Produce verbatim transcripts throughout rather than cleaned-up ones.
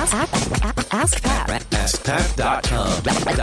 Ask Pat. ask pat dot com.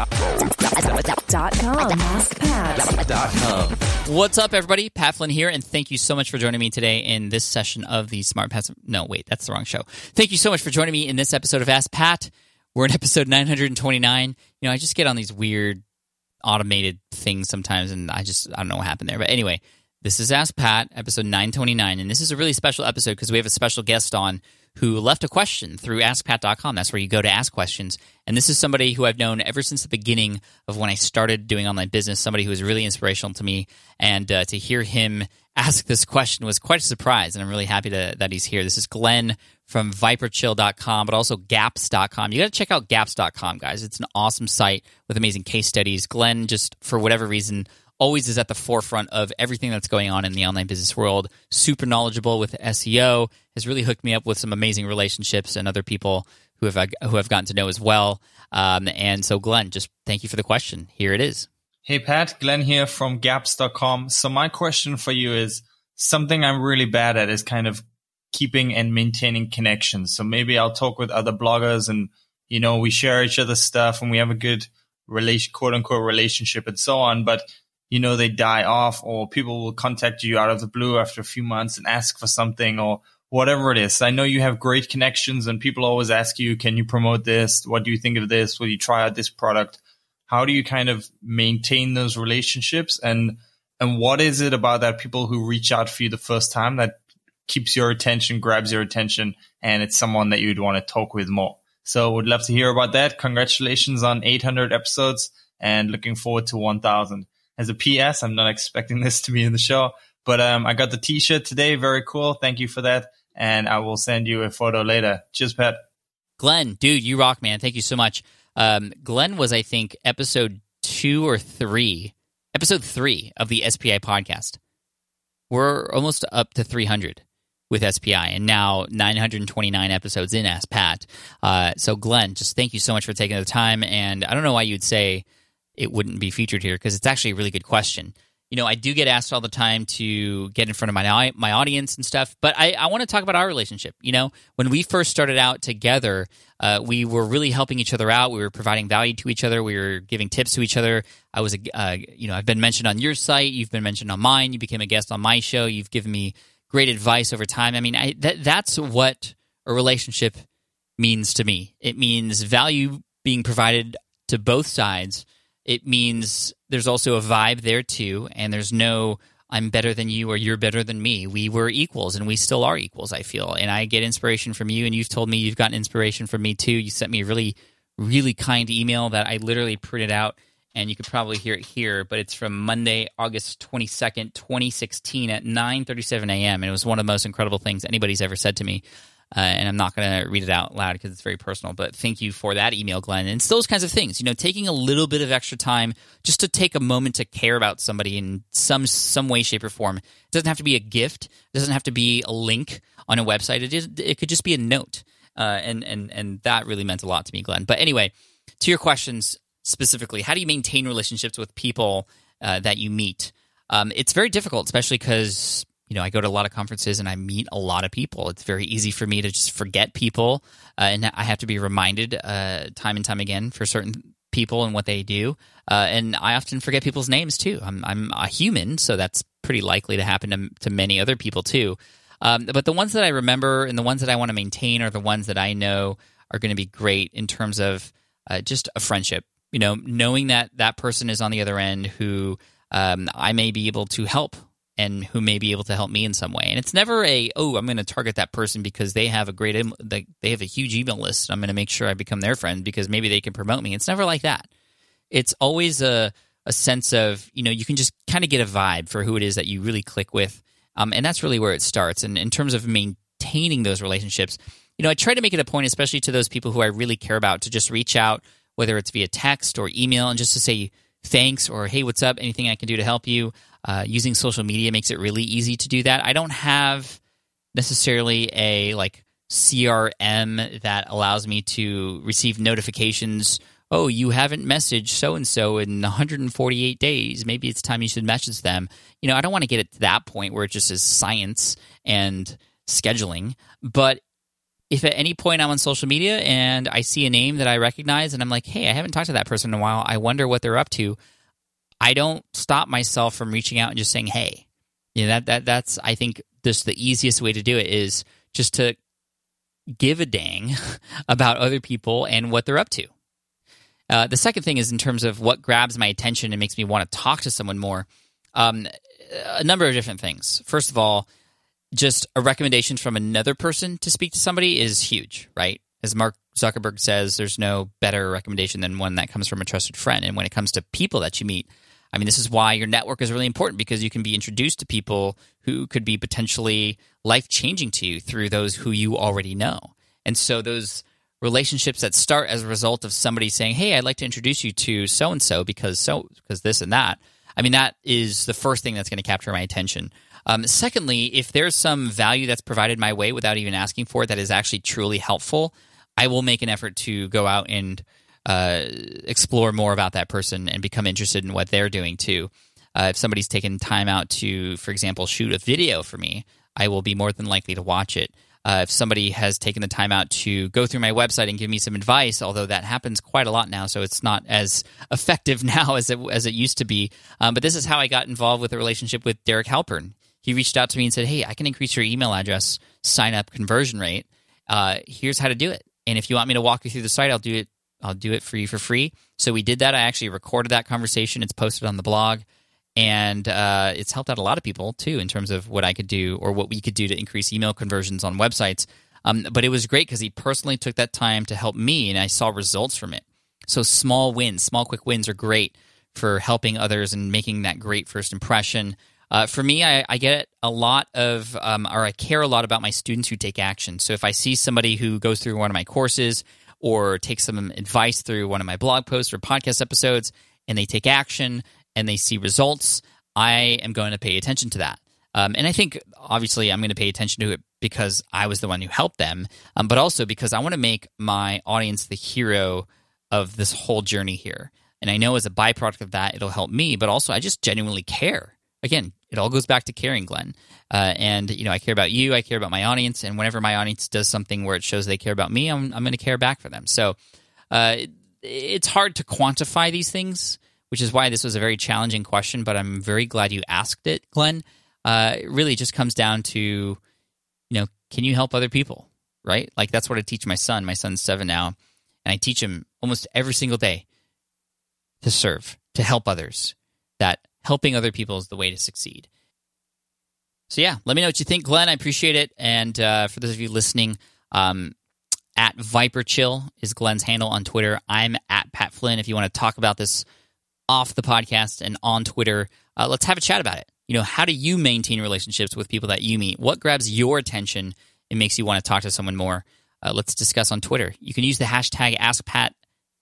Dot com. Ask Pat. Dot com. What's up, everybody? Pat Flynn here, and thank you so much for joining me today in this session of the Smart Passive... No, wait, that's the wrong show. Thank you so much for joining me in this episode of Ask Pat. We're in episode nine hundred twenty-nine. You know, I just get on these weird automated things sometimes, and I just, I don't know what happened there. But anyway, this is Ask Pat, episode nine twenty-nine, and this is a really special episode because we have a special guest on who left a question through ask pat dot com. That's where you go to ask questions. And this is somebody who I've known ever since the beginning of when I started doing online business, somebody who was really inspirational to me. And uh, to hear him ask this question was quite a surprise, and I'm really happy to, that he's here. This is Glenn from viper chill dot com, but also gaps dot com. You got to check out gaps dot com, guys. It's an awesome site with amazing case studies. Glenn, just for whatever reason, always is at the forefront of everything that's going on in the online business world. Super knowledgeable with S E O, has really hooked me up with some amazing relationships and other people who have who have gotten to know as well. Um, and so, Glenn, just thank you for the question. Here it is. Hey, Pat, Glenn here from gaps dot com. So my question for you is something I'm really bad at is kind of keeping and maintaining connections. So maybe I'll talk with other bloggers and, you know, we share each other's stuff and we have a good relation, quote unquote relationship and so on. But you know, they die off, or people will contact you out of the blue after a few months and ask for something or whatever it is. I know you have great connections and people always ask you, can you promote this? What do you think of this? Will you try out this product? How do you kind of maintain those relationships? And, and what is it about that people who reach out for you the first time that keeps your attention, grabs your attention, and it's someone that you'd want to talk with more? So would love to hear about that. Congratulations on eight hundred episodes and looking forward to one thousand. As a P S, I'm not expecting this to be in the show, but um, I got the t-shirt today. Very cool. Thank you for that. And I will send you a photo later. Cheers, Pat. Glenn, dude, you rock, man. Thank you so much. Um, Glenn was, I think, episode two or three, episode three of the S P I podcast. We're almost up to three hundred with S P I, and now nine hundred twenty-nine episodes in Ask Pat. Uh, so, Glenn, just thank you so much for taking the time. And I don't know why you'd say it wouldn't be featured here, because it's actually a really good question. You know, I do get asked all the time to get in front of my my audience and stuff, but I, I want to talk about our relationship. You know, when we first started out together, uh, we were really helping each other out. We were providing value to each other. We were giving tips to each other. I was, a, uh, you know, I've been mentioned on your site. You've been mentioned on mine. You became a guest on my show. You've given me great advice over time. I mean, I, that that's what a relationship means to me. It means value being provided to both sides. It means there's also a vibe there too, and there's no I'm better than you or you're better than me. We were equals, and we still are equals, I feel. And I get inspiration from you, and you've told me you've gotten inspiration from me too. You sent me a really, really kind email that I literally printed out, and you could probably hear it here, but it's from Monday, August twenty-second, twenty sixteen at nine thirty-seven a.m., and it was one of the most incredible things anybody's ever said to me. Uh, and I'm not going to read it out loud because it's very personal, but thank you for that email, Glenn. And it's those kinds of things, you know, taking a little bit of extra time just to take a moment to care about somebody in some some way, shape, or form. It doesn't have to be a gift. It doesn't have to be a link on a website. It is, it could just be a note, uh, and and and that really meant a lot to me, Glenn. But anyway, to your questions specifically, how do you maintain relationships with people uh, that you meet? Um, it's very difficult, especially because you know, I go to a lot of conferences and I meet a lot of people. It's very easy for me to just forget people, uh, and I have to be reminded uh, time and time again for certain people and what they do. Uh, and I often forget people's names too. I'm I'm a human, so that's pretty likely to happen to, to many other people too. Um, but the ones that I remember and the ones that I want to maintain are the ones that I know are going to be great in terms of uh, just a friendship. You know, knowing that that person is on the other end who um, I may be able to help, and who may be able to help me in some way. And it's never a, oh, I'm going to target that person because they have a great, they have a huge email list. I'm going to make sure I become their friend because maybe they can promote me. It's never like that. It's always a, a sense of, you know, you can just kind of get a vibe for who it is that you really click with. Um, and that's really where it starts. And in terms of maintaining those relationships, you know, I try to make it a point, especially to those people who I really care about, to just reach out, whether it's via text or email, and just to say thanks or, hey, what's up? Anything I can do to help you? Uh, using social media makes it really easy to do that. I don't have necessarily a like C R M that allows me to receive notifications. Oh, you haven't messaged so-and-so in one hundred forty-eight days. Maybe it's time you should message them. You know, I don't want to get it to that point where it just is science and scheduling. But if at any point I'm on social media and I see a name that I recognize and I'm like, hey, I haven't talked to that person in a while, I wonder what they're up to, I don't stop myself from reaching out and just saying, hey. You know, that, that that's, I think, just the easiest way to do it is just to give a dang about other people and what they're up to. Uh, the second thing is in terms of what grabs my attention and makes me want to talk to someone more. Um, a number of different things. First of all, just a recommendation from another person to speak to somebody is huge, right? As Mark Zuckerberg says, there's no better recommendation than one that comes from a trusted friend. And when it comes to people that you meet, I mean, this is why your network is really important, because you can be introduced to people who could be potentially life-changing to you through those who you already know. And so those relationships that start as a result of somebody saying, hey, I'd like to introduce you to so-and-so because so because this and that, I mean, that is the first thing that's going to capture my attention. Um, secondly, if there's some value that's provided my way without even asking for it that is actually truly helpful, I will make an effort to go out and uh, explore more about that person and become interested in what they're doing too. Uh, if somebody's taken time out to, for example, shoot a video for me, I will be more than likely to watch it. Uh, if somebody has taken the time out to go through my website and give me some advice, although that happens quite a lot now, so it's not as effective now as it, as it used to be. Um, but this is how I got involved with a relationship with Derek Halpern. He reached out to me and said, hey, I can increase your email address sign-up conversion rate. Uh, here's how to do it. And if you want me to walk you through the site, I'll do it I'll do it for you for free. So we did that. I actually recorded that conversation. It's posted on the blog. And uh, it's helped out a lot of people, too, in terms of what I could do or what we could do to increase email conversions on websites. Um, but it was great because he personally took that time to help me, and I saw results from it. So small wins, small quick wins are great for helping others and making that great first impression. Uh, for me, I, I get a lot of, um, or I care a lot about my students who take action. So if I see somebody who goes through one of my courses or takes some advice through one of my blog posts or podcast episodes, and they take action and they see results, I am going to pay attention to that. Um, and I think, obviously, I'm going to pay attention to it because I was the one who helped them, um, but also because I want to make my audience the hero of this whole journey here. And I know as a byproduct of that, it'll help me, but also I just genuinely care. Again, it all goes back to caring, Glenn. Uh, and, you know, I care about you, I care about my audience, and whenever my audience does something where it shows they care about me, I'm, I'm going to care back for them. So uh, it, it's hard to quantify these things, which is why this was a very challenging question, but I'm very glad you asked it, Glenn. Uh, it really just comes down to, you know, can you help other people, right? Like, that's what I teach my son. My son's seven now, and I teach him almost every single day to serve, to help others, that helping other people is the way to succeed. So, yeah, let me know what you think, Glenn. I appreciate it. And uh, for those of you listening, um, at Viper Chill is Glenn's handle on Twitter. I'm at Pat Flynn. If you want to talk about this off the podcast and on Twitter, uh, let's have a chat about it. You know, how do you maintain relationships with people that you meet? What grabs your attention and makes you want to talk to someone more? Uh, let's discuss on Twitter. You can use the hashtag Ask Pat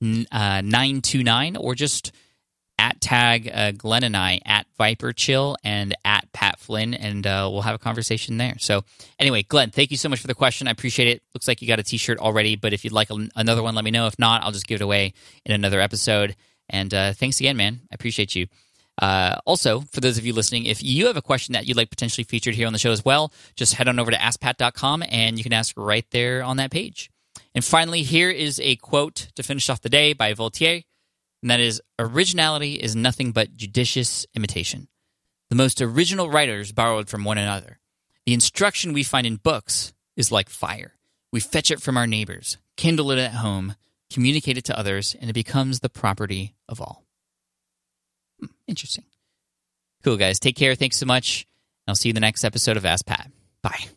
nine two nine or just at tag uh, Glenn and I at Viper Chill and at Pat Flynn, and uh, we'll have a conversation there. So anyway, Glenn, thank you so much for the question. I appreciate it. Looks like you got a t-shirt already, but if you'd like a, another one, let me know. If not, I'll just give it away in another episode. And uh, thanks again, man. I appreciate you. Uh, also, for those of you listening, if you have a question that you'd like potentially featured here on the show as well, just head on over to ask pat dot com and you can ask right there on that page. And finally, here is a quote to finish off the day by Voltaire, and that is, originality is nothing but judicious imitation. The most original writers borrowed from one another. The instruction we find in books is like fire. We fetch it from our neighbors, kindle it at home, communicate it to others, and it becomes the property of all. Hmm, interesting. Cool, guys. Take care. Thanks so much. I'll see you in the next episode of Ask Pat. Bye.